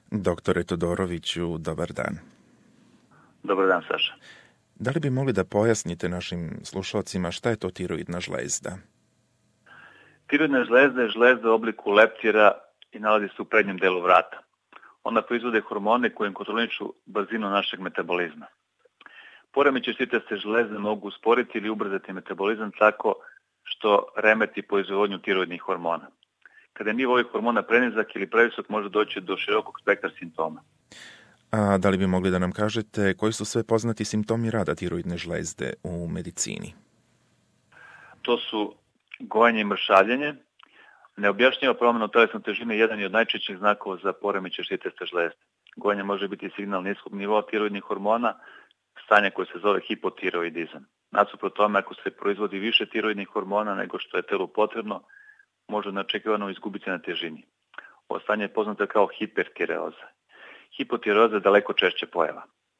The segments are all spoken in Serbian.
Doktore Todoroviću, dobar dan. Dobar dan, Saša. Da li bi mogli da pojasnite našim slušalcima šta je to tiroidna žlezda? Tiroidna žlezda je žlezda u obliku leptira i nalazi se u prednjem delu vrata. Ona proizvode hormone kojim kontrolišu brzinu našeg metabolizma. Poremećaj štitaste žlezde mogu usporiti ili ubrzati metabolizam tako što remeti proizvodnju tiroidnih hormona. Kada je nivo ovih hormona prenizak ili previsok, može doći do širokog spektra simptoma. A da li bi mogli da nam kažete koji su sve poznati simptomi rada tiroidne žlezde u medicini? To su gojenje i mršavljenje. Neobjašnjiva promjena u telesnoj težini jedan je od najčešćih znakova za poremećaj štitaste žlezde. Gojenje može biti signal niskog nivoa tiroidnih hormona, stanje koje se zove hipotiroidizam. Nasuprot tome, ako se proizvodi više tiroidnih hormona nego što je telu potrebno, može neočekivano izgubiti na težini. Ovo stanje je poznato kao hipertireoza. Hipotireoza je daleko češće pojava.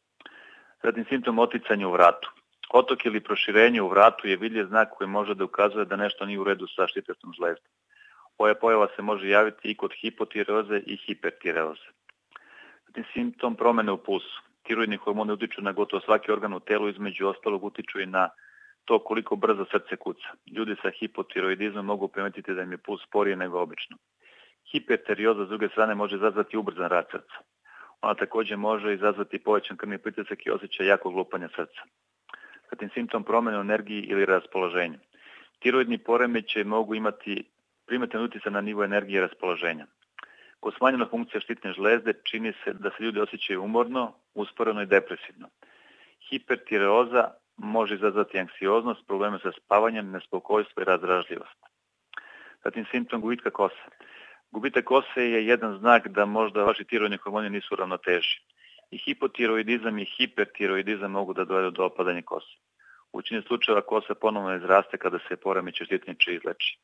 Zatim simptom oticanja u vratu. Otok ili proširenje u vratu je vidljiv znak koji može da ukazuje da nešto nije u redu sa štitastom žlezdom. Ova pojava se može javiti i kod hipotireoze i hipertireoze. Zatim simptom promene u pulsu. Tiroidni hormoni utiču na gotovo svaki organ u telu, između ostalog utiču i na to koliko brzo srce kuca. Ljudi sa hipotiroidizmom mogu primetiti da im je puls sporije nego obično. Hipertireoza s druge strane može izazvati ubrzan rad srca. Ona također može izazvati povećan krvni pritisak i osjećaj jakog lupanja srca. Zatim simptom promene u energiji ili raspoloženju. Tiroidni poremećaj mogu imati primetan utjecaj na nivo energije i raspoloženja. Kod smanjena funkcija štitne žlezde čini se da se ljudi osjećaju umorno, usporeno i depresivno. Hipertireoza može izazvati anksioznost, probleme sa spavanjem, nespokojstvo i razdražljivost. Zatim simptom gubitka kose. Gubitak kose je jedan znak da možda vaši tiroidni hormoni nisu u ravnoteži. I hipotiroidizam i hipertiroidizam mogu da dovedu do opadanja kose. U većini slučajeva kosa ponovno izraste kada se poremećaj štitniče izleči.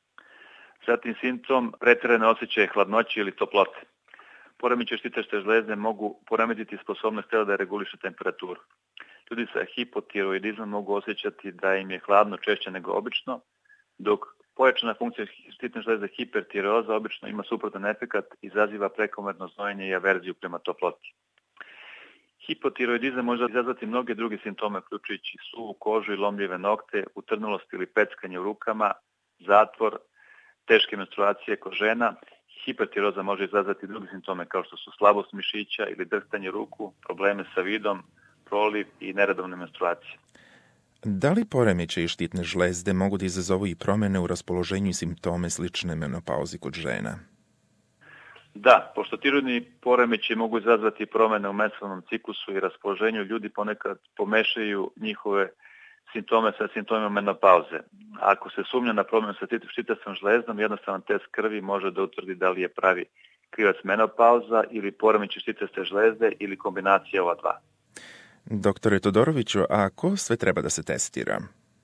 Zatim simptom pretjerane osjećaje hladnoće ili toplote. Poremećaj štitaste žlezde mogu poremetiti sposobnost tela da reguliše temperaturu. Ljudi sa hipotiroidizmom mogu osjećati da im je hladno češće nego obično, dok pojačana funkcija štitne žlezde hipertireoza obično ima suprotan efekat, izaziva prekomerno znojenje i averziju prema toploti. Hipotiroidizam može izazvati mnoge druge simptome, uključujući suvu kožu i lomljive nokte, utrnulost ili peckanje u rukama, zatvor, teške menstruacije kod žena. Hipertireoza može izazvati druge simptome kao što su slabost mišića ili drhtanje ruku, probleme sa vidom, proliv i neredovne menstruacije. Da li poremećaji štitne žlezde mogu da izazovu i promjene u raspoloženju i simptome slične menopauzi kod žena? Da, pošto tiroidni poremećaji mogu izazvati promjene u menstrualnom ciklusu i raspoloženju, ljudi ponekad pomešaju njihove simptome sa simptomima menopauze. Ako se sumnja na problem sa štitastom žlezdom, jednostavan test krvi može da utvrdi da li je pravi krivac menopauza ili poremećaj štitaste žlezde ili kombinacija ova dva. Doktore Todoroviću, a ko sve treba da se testira?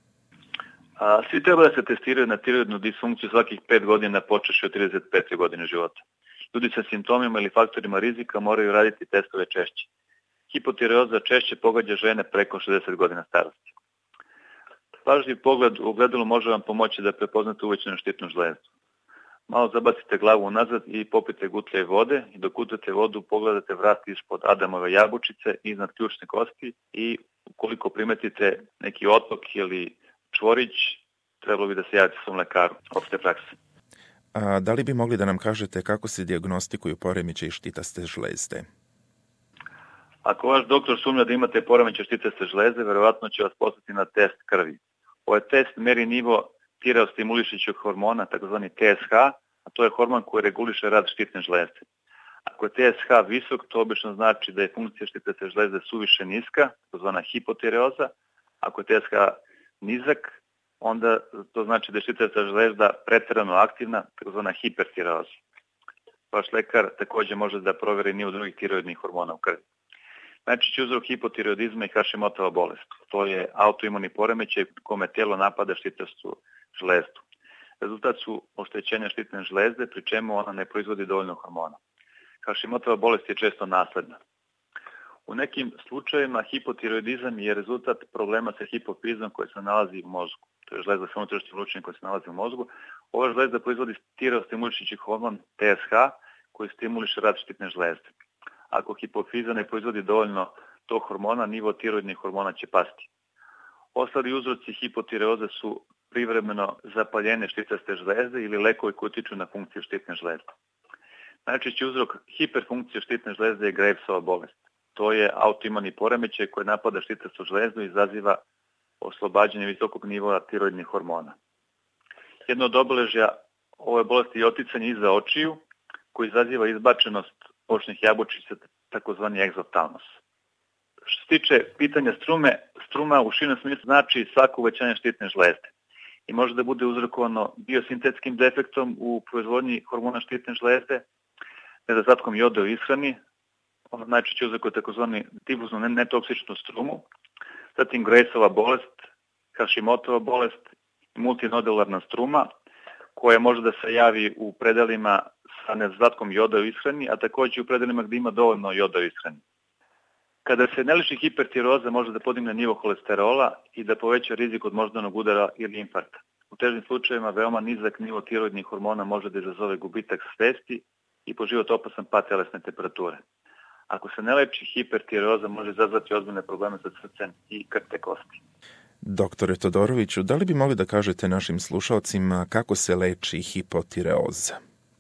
Svi treba da se testiraju na tiroidnu disfunkciju svakih 5 godina počeši od 35. godine života. Ljudi sa simptomima ili faktorima rizika moraju raditi testove češće. Hipotireoza češće pogađa žene preko 60 godina starosti. Pažljiv pogled u ogledalu može vam pomoći da prepoznate uvećanu štitnu žlezdu. Malo zabacite glavu unazad i popijte gutlje vode i dok utrete vodu pogledate vrat ispod Adamove jabučice iznad ključne kosti i ukoliko primetite neki otok ili čvorić, trebalo bi da se javite svom lekaru opšte prakse. A da li bi mogli da nam kažete kako se dijagnostikuju poremećaji štitaste žlezde? Ako vaš doktor sumnja da imate poremećaj štitaste žlezde, verovatno će vas poslati na test krvi. Ovaj test meri nivo tireostimulišućeg hormona, takozvani TSH, a to je hormon koji reguliše rad štitne žlezde. Ako je TSH visok, to obično znači da je funkcija štitaste žlezde suviše niska, takozvana hipotireoza. Ako je TSH nizak, onda to znači da je štitasta žlezda pretjerano aktivna, takozvana hipertireoza. Vaš lekar također može da proveri nivo drugih tiroidnih hormona u krvi. Najčešći uzrok hipotiroidizma je Hashimotova bolest. To je autoimuni poremećaj kome telo napada štitastu žlezdu. Rezultat su oštećenja štitne žlezde, pri čemu ona ne proizvodi dovoljno hormona. Hashimotova bolest je često nasledna. U nekim slučajevima hipotiroidizam je rezultat problema sa hipofizom koji se nalazi u mozgu. To je žlezda sa unutrašnjim lučenjem koja se nalazi u mozgu. Ova žlezda proizvodi tireostimulišući hormon TSH koji stimuliše rad štitne žlezde. Ako hipofiza ne proizvodi dovoljno tog hormona, nivo tiroidnih hormona će pasti. Ostali uzroci hipotireoze su privremeno zapaljenje štitaste žlezde ili lekovi koji utiču na funkciju štitne žlezde. Najčešći uzrok hiperfunkcije štitne žlezde je Gravesova bolest. To je autoimuni poremećaj koji napada štitastu žlezdu i izaziva oslobađanje visokog nivoa tiroidnih hormona. Jedno od obeležja ove bolesti je oticanje iza očiju koji izaziva izbačenost očnih jabučica, takozvani egzoftalmos. Što se tiče pitanja struma u širem smislu znači svako uvećanje štitne žlezde i može da bude uzrokovano biosintetskim defektom u proizvodnji hormona štitne žlezde, nedostatkom joda u ishrani, ono najčešće uzrokuje takozvani difuznu netoksičnu strumu, zatim Gravesova bolest, Hashimotova bolest i multinodularna struma, koja može da se javi u predelima sa nedostatkom joda u ishrani, a takođe u predelima gde ima dovoljno joda u ishrani. Kada se ne leči hipertireoza, može da podigne nivo holesterola i da poveća rizik od moždanog udara ili infarkta. U težim slučajevima veoma nizak nivo tiroidnih hormona može da izazove gubitak svesti i po život opasan pad telesne temperature. Ako se ne leči hipertireoza, može izazvati ozbiljne probleme sa srcem i krte kosti. Doktore Todoroviću, da li bi mogli da kažete našim slušalcima kako se leči hipotireoza?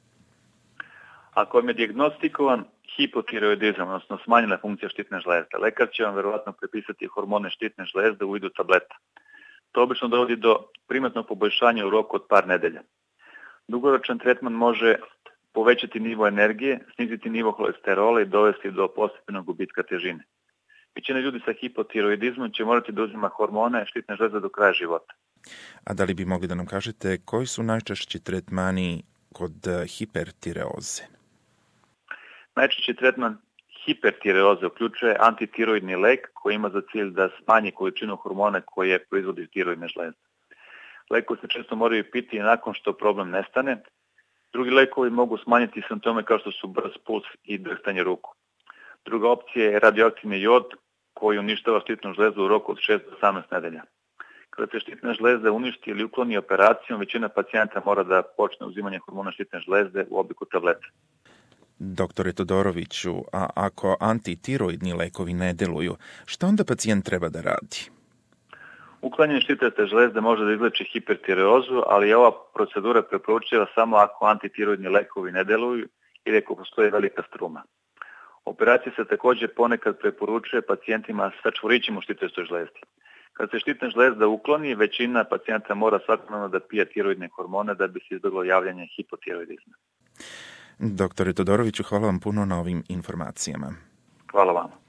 Ako vam je dijagnostikovan hipotireoidizam, odnosno smanjena funkcija štitne žlezde, lekar će vam verovatno prepisati hormone štitne žlezde u vidu tableta. To obično dovodi do primetnog poboljšanja u roku od par nedelja. Dugoročan tretman može povećati nivo energije, sniziti nivo holesterola i dovesti do postepenog gubitka težine. Većina ljudi sa hipotireoidizmom će morati da uzima hormone štitne žlezde do kraja života. A da li bi mogli da nam kažete koji su najčešći tretmani kod hipertireoze? Najčešći tretman hipertireoze uključuje antitiroidni lek koji ima za cilj da smanji količinu hormona koje proizvodi tiroidne žlezde. Lekovi se često moraju piti nakon što problem nestane. Drugi lekovi mogu smanjiti simptome kao što su brz puls i drhtanje ruku. Druga opcija je radioaktivni jod koji uništava štitnu žlezdu u roku od 6 do 18 nedelja. Kada se štitna žlezda uništi ili ukloni operacijom, većina pacijenta mora da počne uzimanje hormona štitne žlezde u obliku tableta. Doktore Todoroviću, a ako antitiroidni lekovi ne deluju, šta onda pacijent treba da radi? Uklanjanje štitaste žlezde može da izleči hipertireozu, ali ova procedura preporučiva samo ako antitiroidni lekovi ne deluju ili ako postoji velika struma. Operacija se također ponekad preporučuje pacijentima sa čvorićem u štitastoj žlezdi. Kad se štitna žlezda ukloni, većina pacijenta mora svakodnevno da pije tiroidne hormone da bi se izbjeglo javljanje hipotiroidizma. Doktore Todoroviću, hvala vam puno na ovim informacijama. Hvala vam.